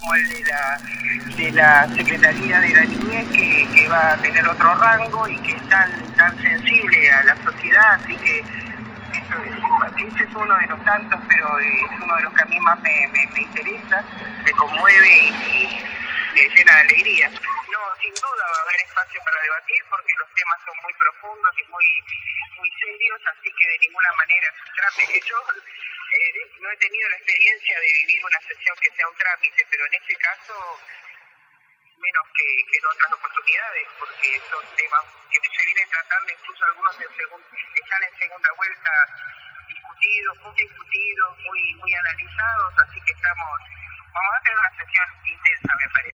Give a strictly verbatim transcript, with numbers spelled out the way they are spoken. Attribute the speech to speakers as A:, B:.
A: como el de la, de la Secretaría de la Niñez, que, que va a tener otro rango y que es tan, tan sensible a la sociedad, así que eso es, ese es uno de los tantos, pero es uno de los que a mí más me, me, me interesa, me conmueve y, y me llena de alegría. No, sin duda va a haber espacio para debatir porque los temas son muy profundos y muy, muy serios, así que de ninguna manera es un trámite. Yo eh, no he tenido la experiencia de vivir una sesión que sea un trámite, pero en este caso menos que, que en otras oportunidades, porque son temas que se vienen tratando, incluso algunos en segun, están en segunda vuelta discutidos, muy discutidos, muy, muy analizados, así que estamos, vamos a tener una sesión intensa, me parece.